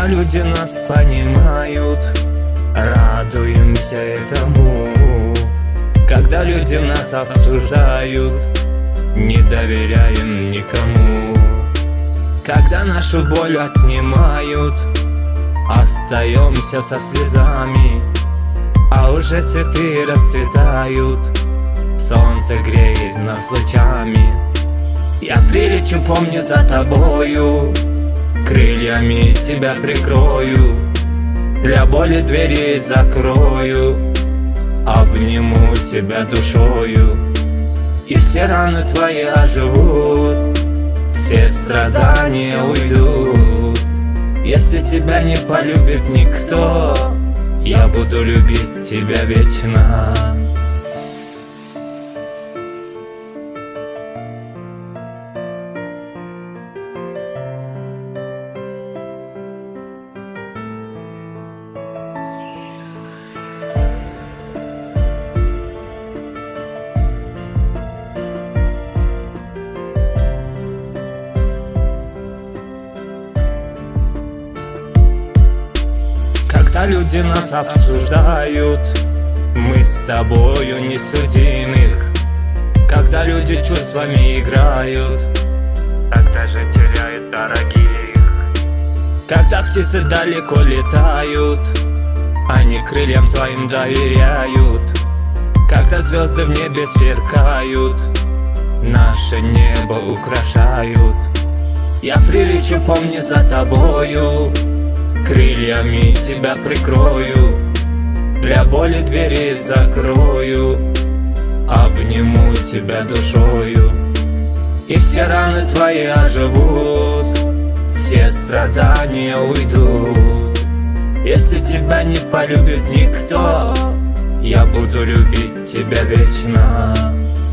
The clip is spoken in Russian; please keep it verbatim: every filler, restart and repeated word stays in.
Когда люди нас понимают, радуемся этому. Когда люди нас обсуждают, не доверяем никому. Когда нашу боль отнимают, остаемся со слезами. А уже цветы расцветают, солнце греет нас лучами. Я прилечу, помню, за тобою, крыльями тебя прикрою, для боли двери закрою, обниму тебя душою. И все раны твои оживут, все страдания уйдут. Если тебя не полюбит никто, я буду любить тебя вечно. Когда люди нас обсуждают, мы с тобою не судимых. Когда люди чувствами играют, тогда же теряют дорогих. Когда птицы далеко летают, они крыльям твоим доверяют. Когда звезды в небе сверкают, наше небо украшают. Я прилечу, помни, за тобою, крыльями тебя прикрою, для боли двери закрою, обниму тебя душою. И все раны твои оживут, все страдания уйдут. Если тебя не полюбит никто, я буду любить тебя вечно.